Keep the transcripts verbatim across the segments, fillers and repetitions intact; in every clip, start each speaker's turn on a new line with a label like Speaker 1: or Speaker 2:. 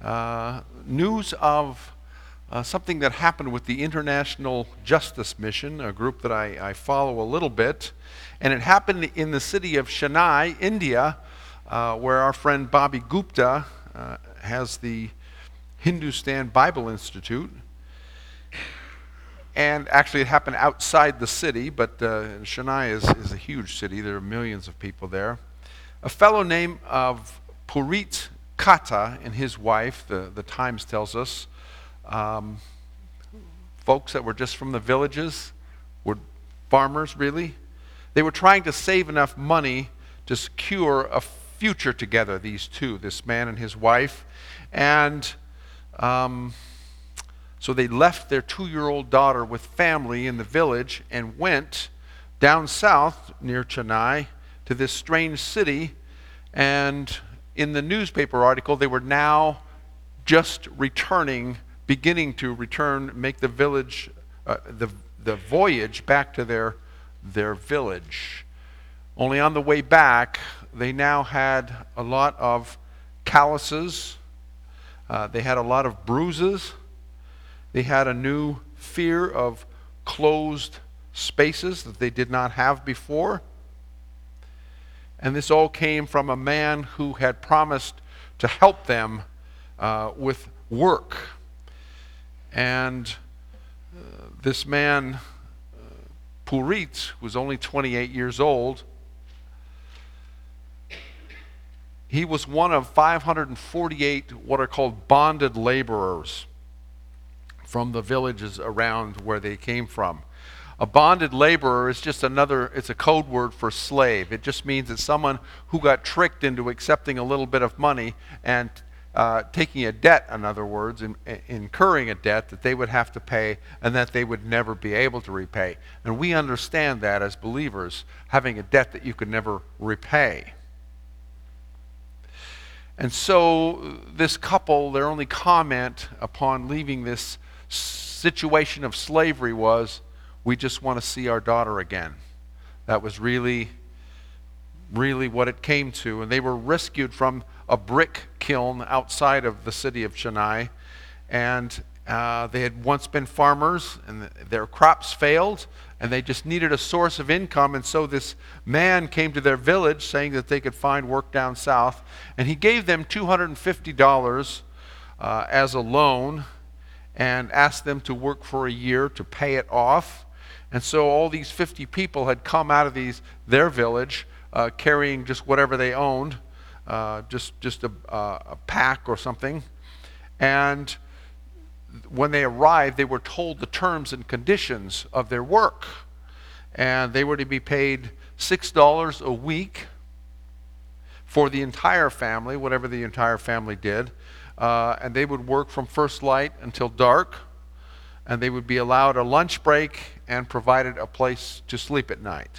Speaker 1: uh, news of uh, something that happened with the International Justice Mission, a group that I, I follow a little bit. And it happened in the city of Chennai, India, uh, where our friend Bobby Gupta uh, has the Hindustan Bible Institute. And actually it happened outside the city, but uh, Chennai is, is a huge city. There are millions of people there. A fellow named of Purit Kata and his wife, the, the Times tells us, um, folks that were just from the villages, were farmers really. They were trying to save enough money to secure a future together, these two, this man and his wife. And um, so they left their two-year-old daughter with family in the village and went down south near Chennai to this strange city. And in the newspaper article, they were now just returning, beginning to return, make the village, uh, the, the voyage back to their, their village. Only on the way back, they now had a lot of calluses. Uh, they had a lot of bruises. They had a new fear of closed spaces that they did not have before. And this all came from a man who had promised to help them uh, with work. And uh, this man, uh, Purit, was only twenty-eight years old. He was one of five hundred forty-eight what are called bonded laborers from the villages around where they came from. A bonded laborer is just another, it's a code word for slave. It just means it's someone who got tricked into accepting a little bit of money and uh, taking a debt, in other words, in, in, incurring a debt that they would have to pay and that they would never be able to repay. And we understand that as believers, having a debt that you could never repay. And so this couple, their only comment upon leaving this situation of slavery was, we just want to see our daughter again. That was really, really what it came to. And they were rescued from a brick kiln outside of the city of Chennai. And uh, they had once been farmers, and their crops failed, and they just needed a source of income. And so this man came to their village saying that they could find work down south. And he gave them two hundred fifty dollars uh, as a loan and asked them to work for a year to pay it off. And so all these fifty people had come out of these their village uh, carrying just whatever they owned, uh, just, just a, uh, a pack or something. And when they arrived, they were told the terms and conditions of their work. And they were to be paid six dollars a week for the entire family, whatever the entire family did. Uh, and they would work from first light until dark. And they would be allowed a lunch break and provided a place to sleep at night.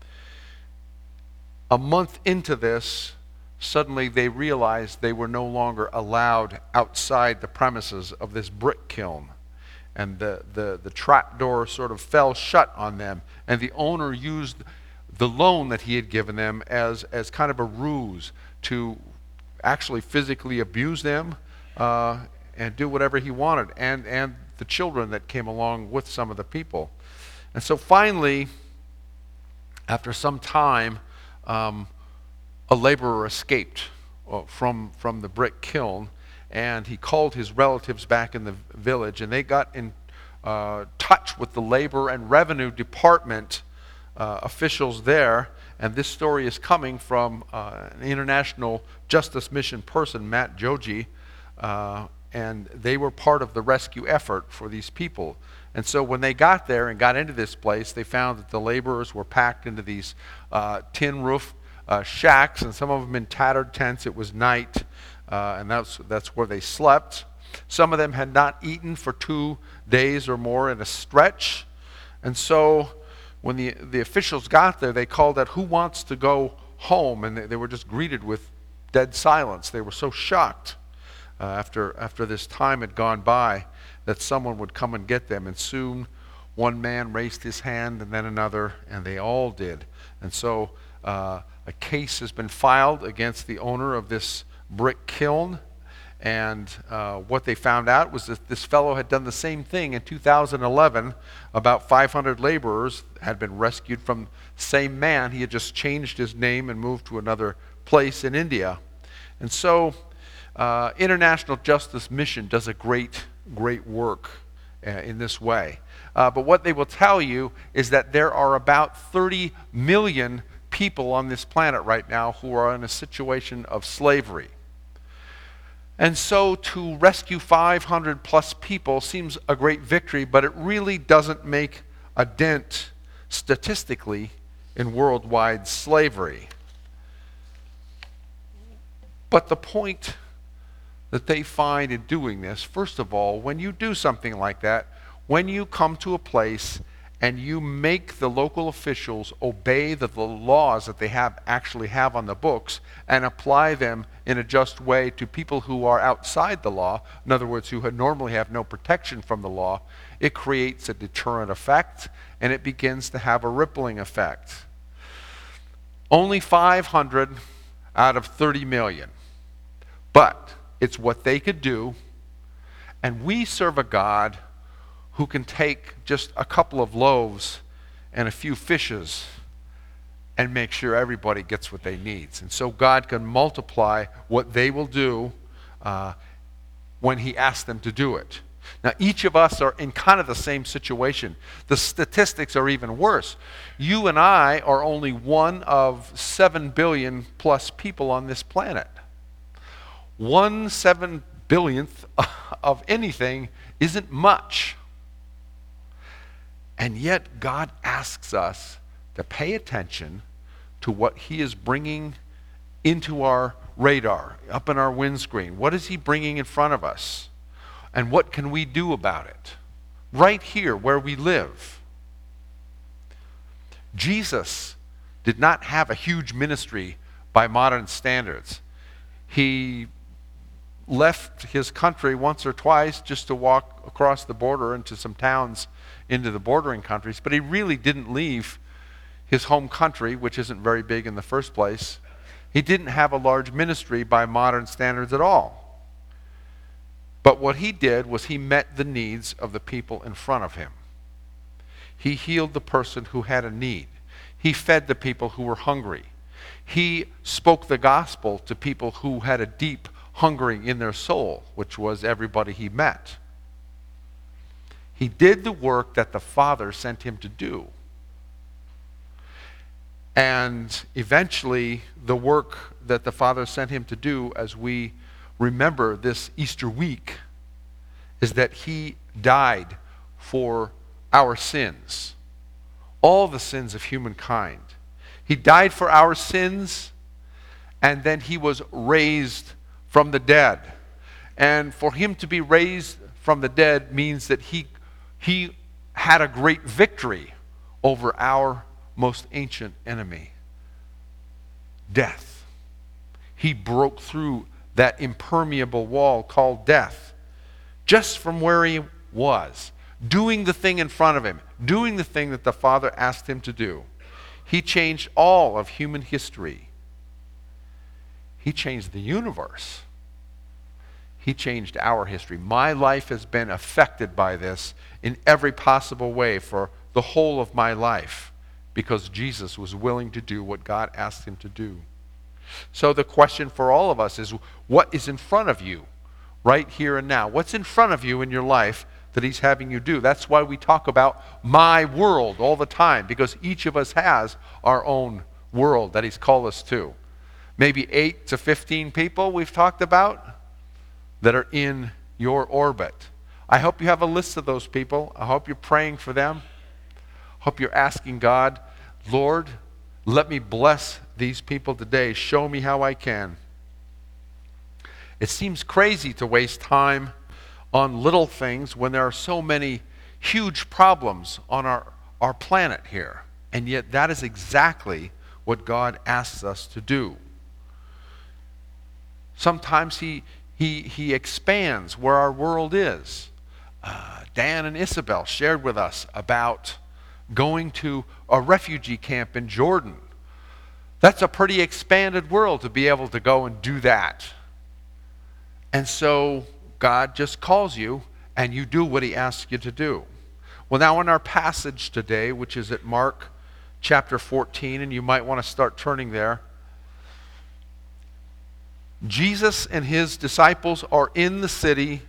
Speaker 1: A month into this, suddenly they realized they were no longer allowed outside the premises of this brick kiln. And the, the, the trap door sort of fell shut on them. And the owner used the loan that he had given them as, as kind of a ruse to actually physically abuse them uh, and do whatever he wanted. And, and the children that came along with some of the people. And so finally, after some time, um, a laborer escaped uh, from, from the brick kiln, and he called his relatives back in the village, and they got in uh, touch with the labor and revenue department uh, officials there. And this story is coming from uh, an International Justice Mission person, Matt Joji, uh, and they were part of the rescue effort for these people. And so when they got there and got into this place, they found that the laborers were packed into these uh, tin roof uh, shacks, and some of them in tattered tents. It was night, uh, and that's, that's where they slept. Some of them had not eaten for two days or more in a stretch. And so when the, the officials got there, they called out, "Who wants to go home?" And they, they were just greeted with dead silence. They were so shocked. Uh, after, after this time had gone by, that someone would come and get them. And soon one man raised his hand, and then another, and they all did. And so uh, a case has been filed against the owner of this brick kiln, And uh, what they found out was that this fellow had done the same thing in two thousand eleven. About five hundred laborers had been rescued from the same man. He had just changed his name and moved to another place in India. And so uh, International Justice Mission does a great, great work uh, in this way. Uh, but what they will tell you is that there are about thirty million people on this planet right now who are in a situation of slavery. And so to rescue five hundred plus people seems a great victory, but it really doesn't make a dent statistically in worldwide slavery. But the point that they find in doing this, first of all, when you do something like that, when you come to a place and you make the local officials obey the, the laws that they have actually have on the books and apply them in a just way to people who are outside the law, in other words, who normally have no protection from the law, it creates a deterrent effect and it begins to have a rippling effect. Only five hundred out of thirty million. But it's what they could do, and we serve a God who can take just a couple of loaves and a few fishes and make sure everybody gets what they need. And so God can multiply what they will do uh, when he asks them to do it. Now, each of us are in kind of the same situation. The statistics are even worse. You and I are only one of seven billion plus people on this planet. One seven billionth of anything isn't much. And yet God asks us to pay attention to what he is bringing into our radar, up in our windscreen. What is he bringing in front of us? And what can we do about it? Right here where we live. Jesus did not have a huge ministry by modern standards. He left his country once or twice just to walk across the border into some towns into the bordering countries, but he really didn't leave his home country, which isn't very big in the first place. He didn't have a large ministry by modern standards at all. But what he did was he met the needs of the people in front of him. He healed the person who had a need. He fed the people who were hungry. He spoke the gospel to people who had a deep hungering in their soul, which was everybody he met. He did the work that the Father sent him to do. And eventually, the work that the Father sent him to do, as we remember this Easter week, is that he died for our sins, all the sins of humankind. He died for our sins, and then he was raised from the dead. And for him to be raised from the dead means that he He had a great victory over our most ancient enemy, death. He broke through that impermeable wall called death, just from where he was, doing the thing in front of him, doing the thing that the Father asked him to do. He changed all of human history. He changed the universe. He changed our history. My life has been affected by this in every possible way for the whole of my life because Jesus was willing to do what God asked him to do. So the question for all of us is, what is in front of you right here and now? What's in front of you in your life that he's having you do? That's why we talk about my world all the time, because each of us has our own world that he's called us to. Maybe eight to fifteen people we've talked about that are in your orbit. I hope you have a list of those people. I hope you're praying for them. I hope you're asking God, Lord, let me bless these people today. Show me how I can. It seems crazy to waste time on little things when there are so many huge problems on our, our planet here. And yet that is exactly what God asks us to do. Sometimes he He, he expands where our world is. Uh, Dan and Isabel shared with us about going to a refugee camp in Jordan. That's a pretty expanded world to be able to go and do that. And so God just calls you and you do what he asks you to do. Well, now in our passage today, which is at Mark chapter fourteen, and you might want to start turning there, Jesus and his disciples are in the city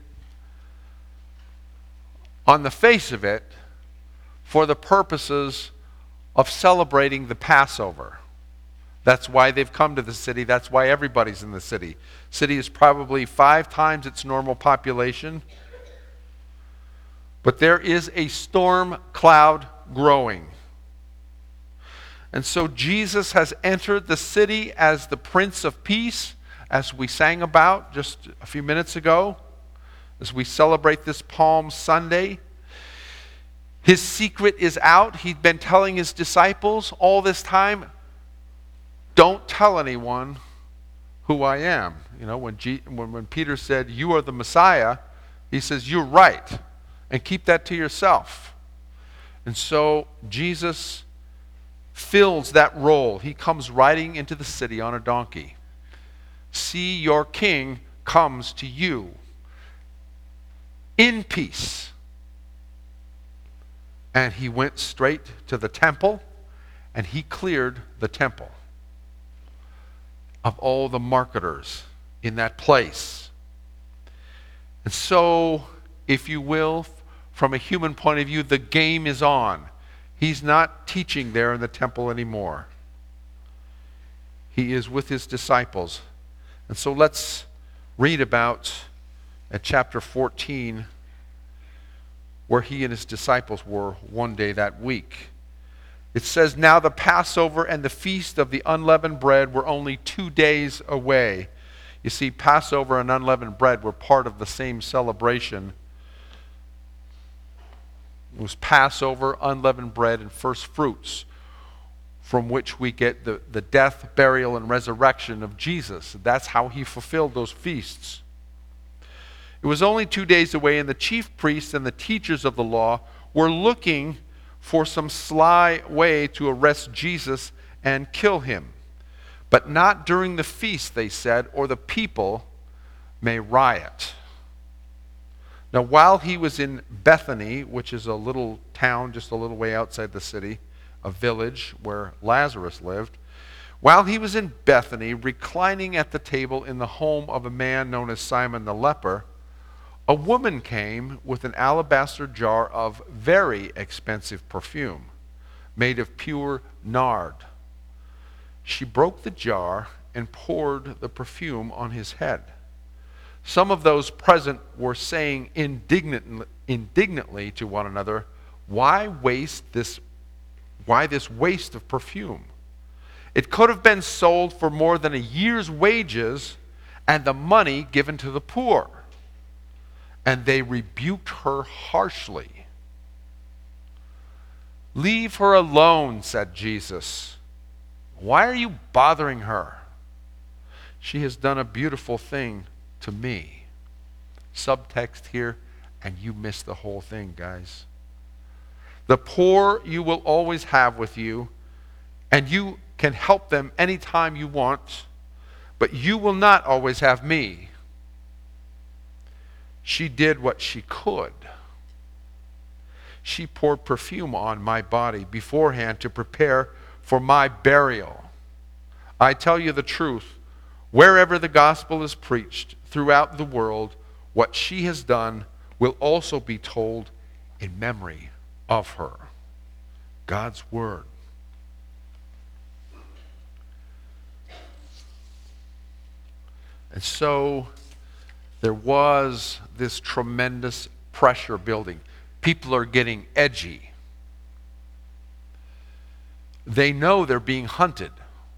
Speaker 1: on the face of it for the purposes of celebrating the Passover. That's why they've come to the city. That's why everybody's in the city. City is probably five times its normal population. But there is a storm cloud growing. And so Jesus has entered the city as the Prince of Peace, as we sang about just a few minutes ago, as we celebrate this Palm Sunday. His secret is out. He'd been telling his disciples all this time, don't tell anyone who I am. You know, when, G- when, when Peter said, you are the Messiah, he says, you're right. And keep that to yourself. And so Jesus fills that role. He comes riding into the city on a donkey. See, your king comes to you in peace. And he went straight to the temple, and he cleared the temple of all the marketers in that place. And so, if you will, from a human point of view, the game is on. He's not teaching there in the temple anymore. He is with his disciples. And so let's read about at chapter fourteen where he and his disciples were one day that week. It says, now the Passover and the feast of the unleavened bread were only two days away. You see, Passover and unleavened bread were part of the same celebration. It was Passover, unleavened bread, and first fruits, from which we get the, the death, burial, and resurrection of Jesus. That's how he fulfilled those feasts. It was only two days away, and the chief priests and the teachers of the law were looking for some sly way to arrest Jesus and kill him. But not during the feast, they said, or the people may riot. Now, while he was in Bethany, which is a little town just a little way outside the city, a village where Lazarus lived, while he was in Bethany, reclining at the table in the home of a man known as Simon the leper, a woman came with an alabaster jar of very expensive perfume, made of pure nard. She broke the jar and poured the perfume on his head. Some of those present were saying indignant, indignantly to one another, why waste this, why this waste of perfume? It could have been sold for more than a year's wages and the money given to the poor. And they rebuked her harshly. Leave her alone, said Jesus. Why are you bothering her? She has done a beautiful thing to me. Subtext here, and you miss the whole thing, guys. The poor you will always have with you, and you can help them anytime you want, but you will not always have me. She did what she could. She poured perfume on my body beforehand to prepare for my burial. I tell you the truth, wherever the gospel is preached throughout the world, what she has done will also be told in memory of her. God's word. And so there was this tremendous pressure building. People are getting edgy. They know they're being hunted.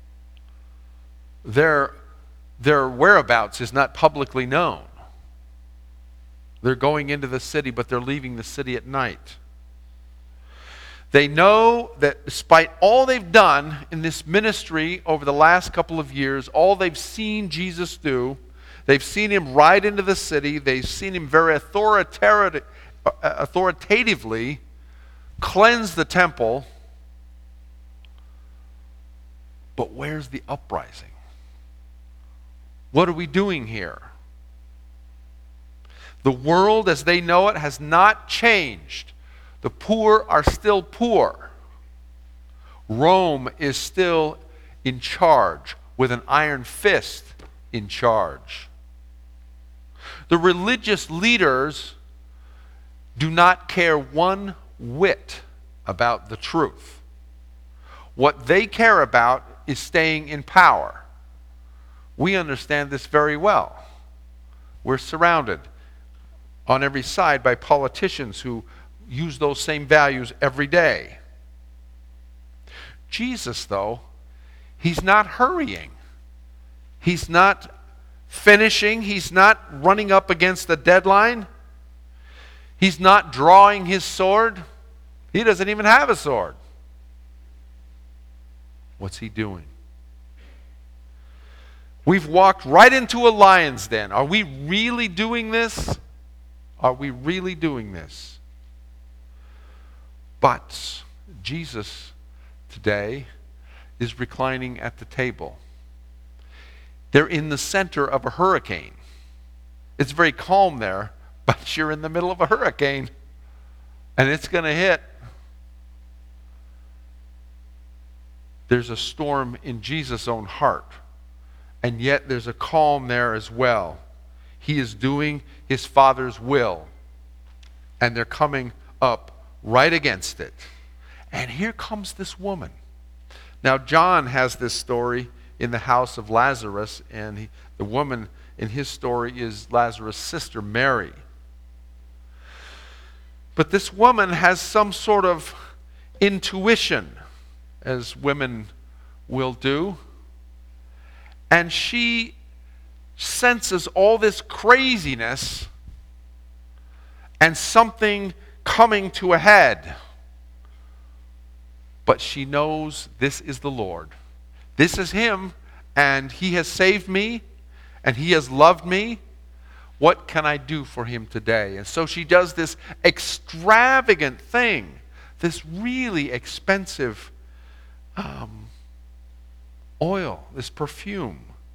Speaker 1: Their, their whereabouts is not publicly known. They're going into the city, but they're leaving the city at night. They know that despite all they've done in this ministry over the last couple of years, all they've seen Jesus do, they've seen him ride into the city, they've seen him very authoritative, authoritatively cleanse the temple. But where's the uprising? What are we doing here? The world as they know it has not changed. The poor are still poor. Rome is still in charge, with an iron fist in charge. The religious leaders do not care one whit about the truth. What they care about is staying in power. We understand this very well. We're surrounded on every side by politicians who use those same values every day. Jesus, though, he's not hurrying. He's not finishing. He's not running up against the deadline. He's not drawing his sword. He doesn't even have a sword. What's he doing? We've walked right into a lion's den. Are we really doing this? Are we really doing this? But Jesus today is reclining at the table. They're in the center of a hurricane. It's very calm there, but you're in the middle of a hurricane, and it's going to hit. There's a storm in Jesus' own heart, and yet there's a calm there as well. He is doing his Father's will, and they're coming up right against it. And here comes this woman. Now, John has this story in the house of Lazarus, and he, the woman in his story is Lazarus' sister, Mary. But this woman has some sort of intuition, as women will do, and she senses all this craziness and something coming to a head. But she knows this is the Lord. This is him, and he has saved me, and he has loved me. What can I do for him today? And so she does this extravagant thing, this really expensive um, oil, this perfume.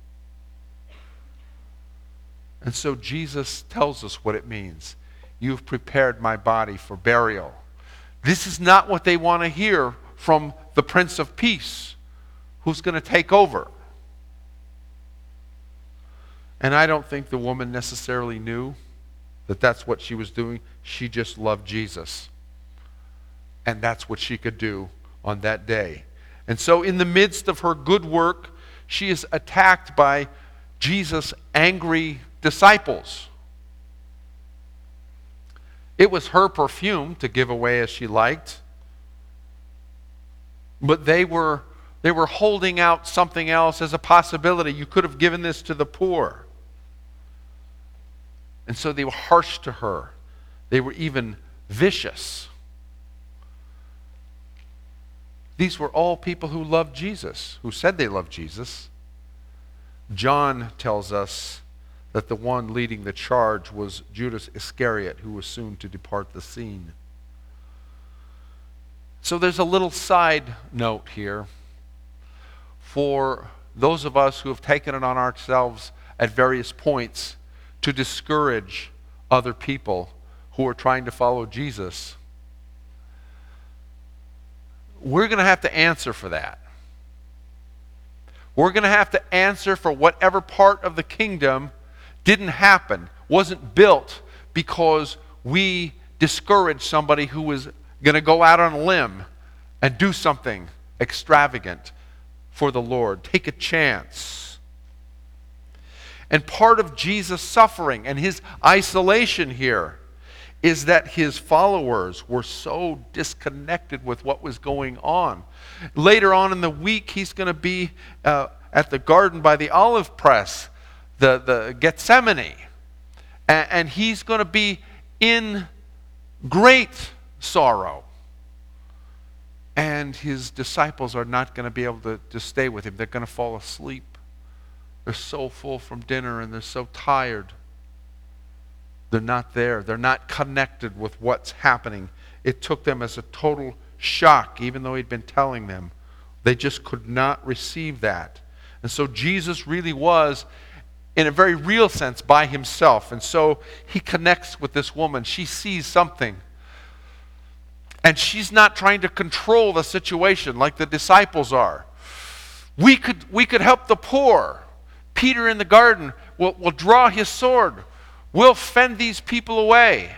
Speaker 1: And so Jesus tells us what it means. You've prepared my body for burial. This is not what they want to hear from the Prince of Peace, who's going to take over. And I don't think the woman necessarily knew that that's what she was doing. She just loved Jesus. And that's what she could do on that day. And so in the midst of her good work, she is attacked by Jesus' angry disciples. It was her perfume to give away as she liked. But they were, they were holding out something else as a possibility. You could have given this to the poor. And so they were harsh to her. They were even vicious. These were all people who loved Jesus, who said they loved Jesus. John tells us that the one leading the charge was Judas Iscariot, who was soon to depart the scene. So there's a little side note here for those of us who have taken it on ourselves at various points to discourage other people who are trying to follow Jesus. We're going to have to answer for that. We're going to have to answer for whatever part of the kingdom didn't happen, wasn't built because we discouraged somebody who was going to go out on a limb and do something extravagant for the Lord. Take a chance. And part of Jesus' suffering and his isolation here is that his followers were so disconnected with what was going on. Later on in the week, he's going to be uh, at the garden by the olive press, the, the Gethsemane. And, and he's going to be in great sorrow. And his disciples are not going to be able to, to stay with him. They're going to fall asleep. They're so full from dinner and they're so tired. They're not there. They're not connected with what's happening. It took them as a total shock, even though he'd been telling them. They just could not receive that. And so Jesus really was in a very real sense by himself. And so he connects with this woman. She sees something. And she's not trying to control the situation like the disciples are. We could, we could help the poor. Peter in the garden will, will draw his sword. We'll fend these people away.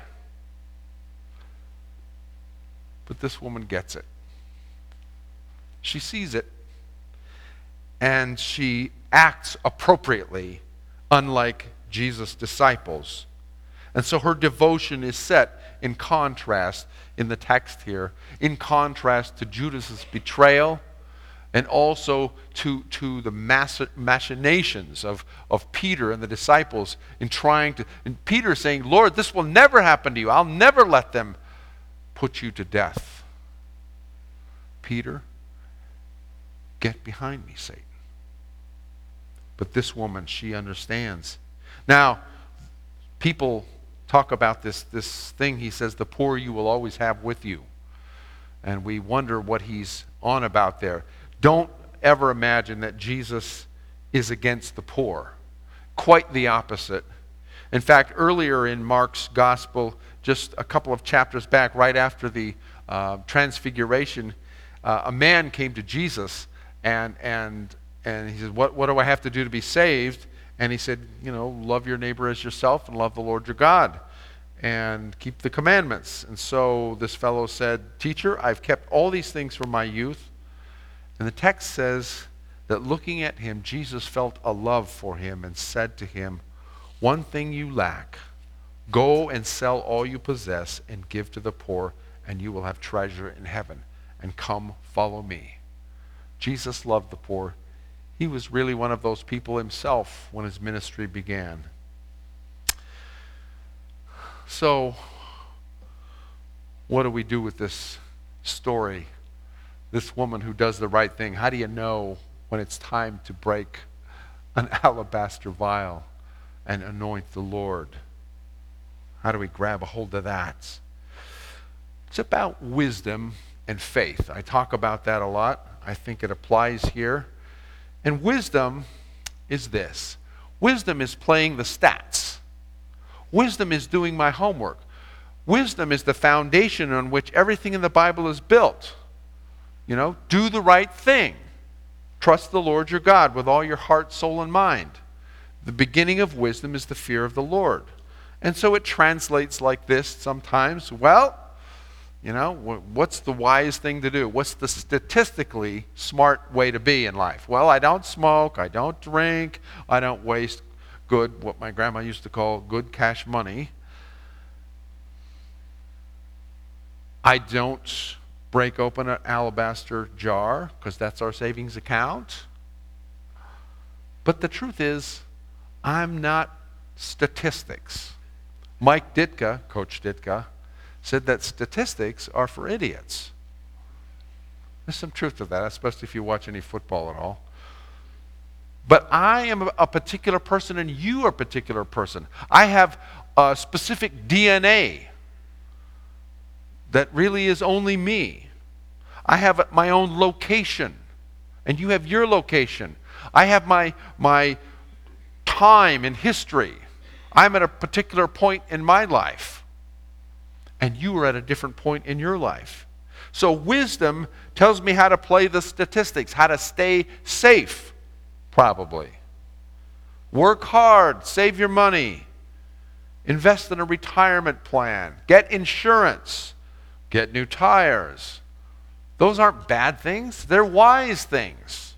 Speaker 1: But this woman gets it. She sees it. And she acts appropriately, unlike Jesus' disciples. And so her devotion is set in contrast in the text here, in contrast to Judas' betrayal, and also to, to the machinations of, of Peter and the disciples in trying to, and Peter saying, Lord, this will never happen to you. I'll never let them put you to death. Peter, get behind me, Satan. But this woman, she understands. Now, people talk about this, this thing. He says, the poor you will always have with you. And we wonder what he's on about there. Don't ever imagine that Jesus is against the poor. Quite the opposite. In fact, earlier in Mark's gospel, just a couple of chapters back, right after the uh, transfiguration, uh, a man came to Jesus and and and he said, what, what do I have to do to be saved? And he said, you know, love your neighbor as yourself and love the Lord your God and keep the commandments. And so this fellow said, Teacher, I've kept all these things from my youth. And the text says that looking at him, Jesus felt a love for him and said to him, one thing you lack. Go and sell all you possess and give to the poor, and you will have treasure in heaven. And come, follow me. Jesus loved the poor. He was really one of those people himself when his ministry began. So, what do we do with this story? This woman who does the right thing. How do you know when it's time to break an alabaster vial and anoint the Lord? How do we grab a hold of that? It's about wisdom and faith. I talk about that a lot. I think it applies here. And wisdom is this. Wisdom is playing the stats. Wisdom is doing my homework. Wisdom is the foundation on which everything in the Bible is built. You know, do the right thing. Trust the Lord your God with all your heart, soul, and mind. The beginning of wisdom is the fear of the Lord. And so it translates like this sometimes. Well, you know, what's the wise thing to do? What's the statistically smart way to be in life? Well, I don't smoke, I don't drink, I don't waste good, what my grandma used to call good cash money. I don't break open an alabaster jar because that's our savings account. But the truth is, I'm not statistics. Mike Ditka, Coach Ditka, said that statistics are for idiots. There's some truth to that, especially if you watch any football at all. But I am a particular person and you are a particular person. I have a specific D N A that really is only me. I have my own location and you have your location. I have my, my time in history. I'm at a particular point in my life. And you are at a different point in your life. So wisdom tells me how to play the statistics, how to stay safe, probably. Work hard, save your money, invest in a retirement plan, get insurance, get new tires. Those aren't bad things, they're wise things.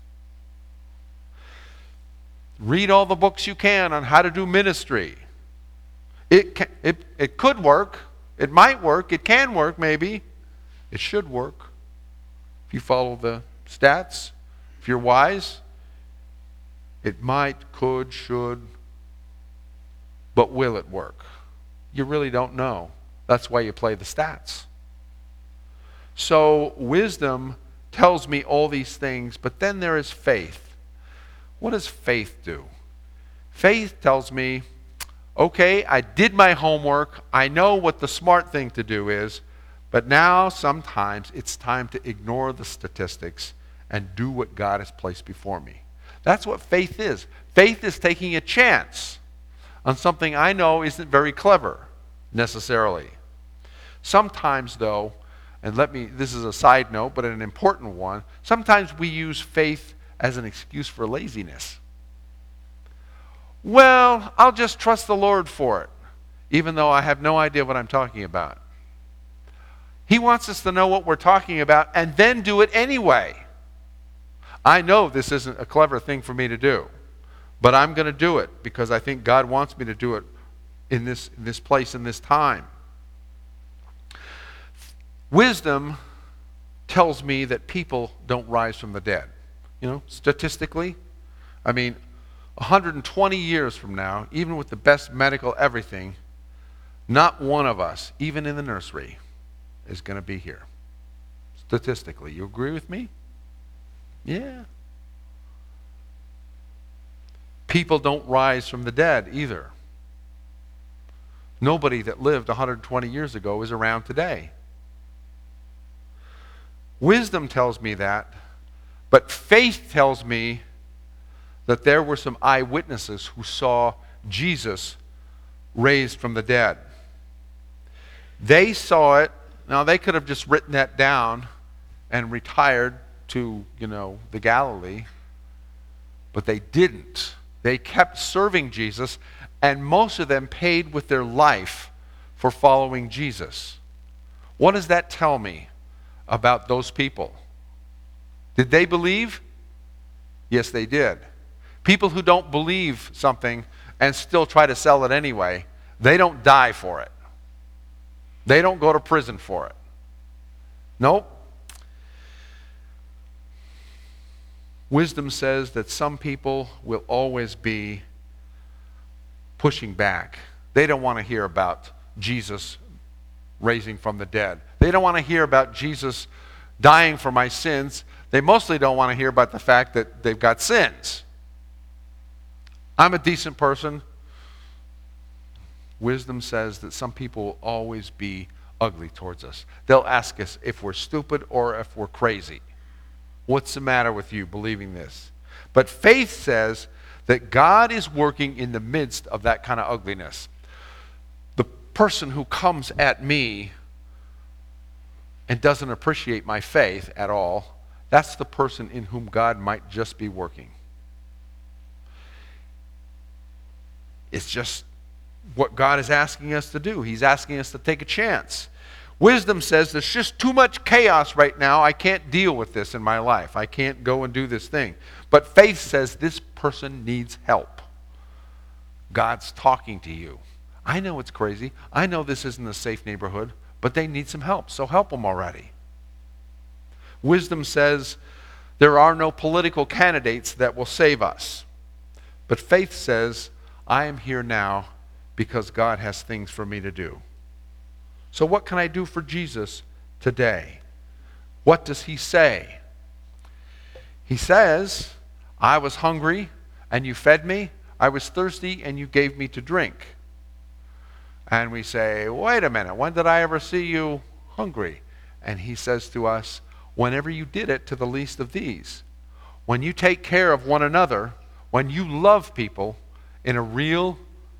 Speaker 1: Read all the books you can on how to do ministry. It, can, it, it could work. It might work. It can work, maybe. It should work. If you follow the stats, if you're wise, it might, could, should, but will it work? You really don't know. That's why you play the stats. So wisdom tells me all these things, but then there is faith. What does faith do? Faith tells me, okay, I did my homework. I know what the smart thing to do is, but now sometimes it's time to ignore the statistics and do what God has placed before me. That's what faith is. Faith is taking a chance on something I know isn't very clever, necessarily. Sometimes, though, and let me, this is a side note, but an important one, sometimes we use faith as an excuse for laziness. Well, I'll just trust the Lord for it, even though I have no idea what I'm talking about. He wants us to know what we're talking about and then do it anyway. I know this isn't a clever thing for me to do, but I'm going to do it because I think God wants me to do it in this, in this place, in this time. Wisdom tells me that people don't rise from the dead. You know, statistically, I mean, one hundred twenty years from now, even with the best medical everything, not one of us, even in the nursery, is going to be here. Statistically. You agree with me? Yeah. People don't rise from the dead either. Nobody that lived one hundred twenty years ago is around today. Wisdom tells me that, but faith tells me that there were some eyewitnesses who saw Jesus raised from the dead. They saw it. Now, they could have just written that down and retired to, you know, the Galilee, but they didn't. They kept serving Jesus, and most of them paid with their life for following Jesus. What does that tell me about those people? Did they believe? Yes, they did. People who don't believe something and still try to sell it anyway, they don't die for it. They don't go to prison for it. Nope. Wisdom says that some people will always be pushing back. They don't want to hear about Jesus raising from the dead. They don't want to hear about Jesus dying for my sins. They mostly don't want to hear about the fact that they've got sins. I'm a decent person. Wisdom says that some people will always be ugly towards us. They'll ask us if we're stupid or if we're crazy. What's the matter with you believing this? But faith says that God is working in the midst of that kind of ugliness. The person who comes at me and doesn't appreciate my faith at all, that's the person in whom God might just be working. It's just what God is asking us to do. He's asking us to take a chance. Wisdom says there's just too much chaos right now. I can't deal with this in my life. I can't go and do this thing. But faith says this person needs help. God's talking to you. I know it's crazy. I know this isn't a safe neighborhood, but they need some help, so help them already. Wisdom says there are no political candidates that will save us. But faith says I am here now because God has things for me to do. So what can I do for Jesus today? What does he say? He says, I was hungry and you fed me. I was thirsty and you gave me to drink. And we say, wait a minute, when did I ever see you hungry? And he says to us, whenever you did it to the least of these. When you take care of one another, when you love people in a real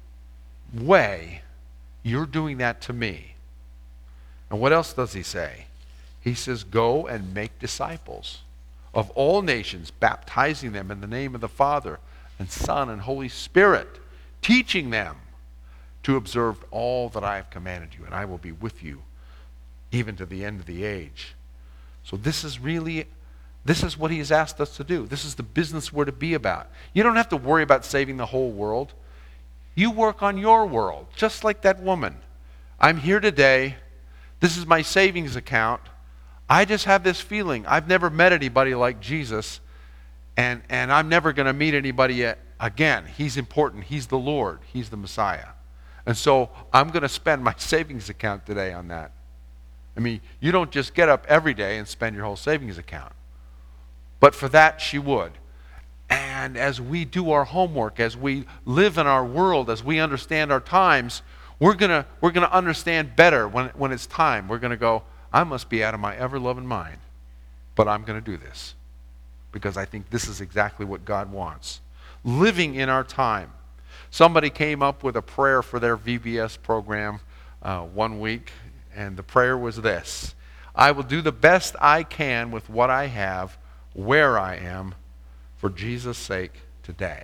Speaker 1: way, you're doing that to me. And what else does he say? He says, go and make disciples of all nations, baptizing them in the name of the Father and Son and Holy Spirit, teaching them to observe all that I have commanded you, and I will be with you even to the end of the age. So this is really, this is what he has asked us to do. This is the business we're to be about. You don't have to worry about saving the whole world. You work on your world, just like that woman. I'm here today. This is my savings account. I just have this feeling. I've never met anybody like Jesus, and, and I'm never going to meet anybody yet again. He's important. He's the Lord. He's the Messiah. And so I'm going to spend my savings account today on that. I mean, you don't just get up every day and spend your whole savings account. But for that, she would. And as we do our homework, as we live in our world, as we understand our times, we're gonna we're gonna understand better when when it's time. We're gonna go, I must be out of my ever-loving mind, but I'm gonna do this. because I think this is exactly what God wants. Living in our time. Somebody came up with a prayer for their V B S program uh, one week, and the prayer was this: I will do the best I can with what I have, where I am, for Jesus' sake today.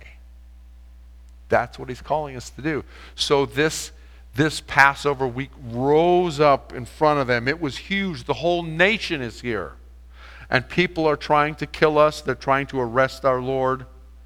Speaker 1: That's what he's calling us to do. So this, this Passover week rose up in front of them. It was huge. The whole nation is here. And people are trying to kill us. They're trying to arrest our Lord.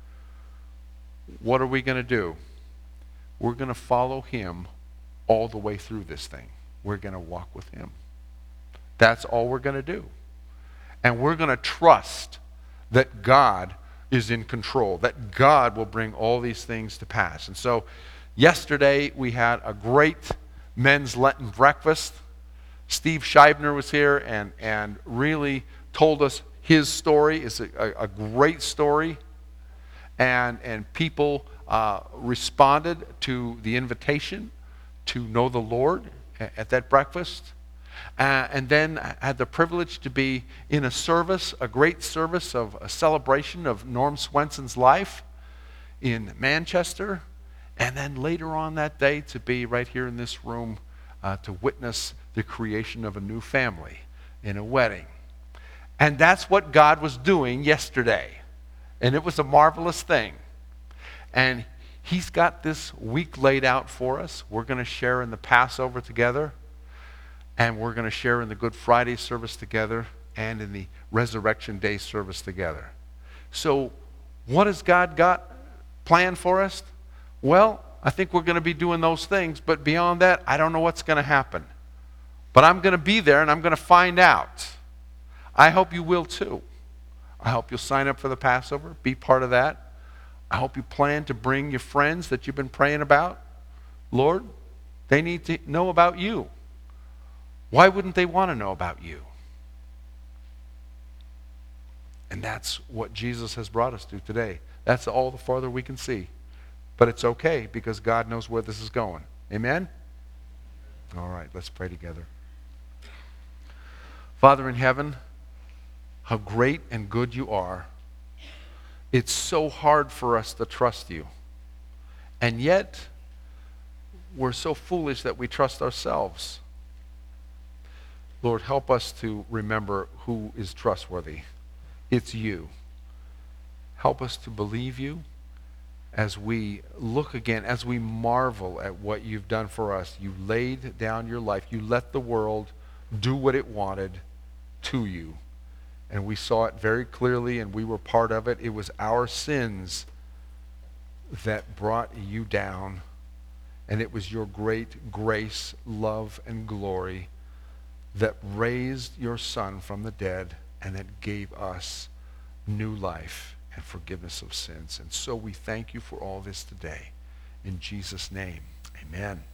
Speaker 1: What are we going to do? We're going to follow him all the way through this thing. We're going to walk with him. That's all we're going to do. And we're going to trust that God is in control, that God will bring all these things to pass. And so yesterday we had a great men's Lenten breakfast. Steve Scheibner was here and, and really told us his story. It's a, a, a great story. And, and people uh, responded to the invitation to know the Lord at, at that breakfast. Uh, and then I had the privilege to be in a service, a great service of a celebration of Norm Swenson's life in Manchester. And then later on that day to be right here in this room uh, to witness the creation of a new family in a wedding. And that's what God was doing yesterday. And it was a marvelous thing. And he's got this week laid out for us. We're going to share in the Passover together. And we're going to share in the Good Friday service together and in the Resurrection Day service together. So what has God got planned for us? Well, I think we're going to be doing those things. But beyond that, I don't know what's going to happen. But I'm going to be there and I'm going to find out. I hope you will too. I hope you'll sign up for the Passover, be part of that. I hope you plan to bring your friends that you've been praying about. Lord, they need to know about you. Why wouldn't they want to know about you? And that's what Jesus has brought us to today. That's all the farther we can see. But it's okay because God knows where this is going. Amen? All right, let's pray together. Father in heaven, how great and good you are. It's so hard for us to trust you. And yet, we're so foolish that we trust ourselves. Lord, help us to remember who is trustworthy. It's you. Help us to believe you as we look again, as we marvel at what you've done for us. You laid down your life. You let the world do what it wanted to you. And we saw it very clearly and we were part of it. It was our sins that brought you down. And it was your great grace, love, and glory that raised your Son from the dead and that gave us new life and forgiveness of sins. And so we thank you for all this today. In Jesus' name, amen.